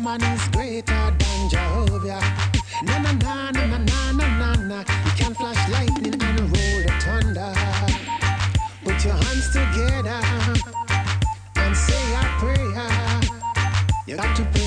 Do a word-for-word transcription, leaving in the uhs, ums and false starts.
man is greater than Jehovah. Na na na na na na na na na. You can flash lightning and roll the thunder. Put your hands together and say a prayer. You got to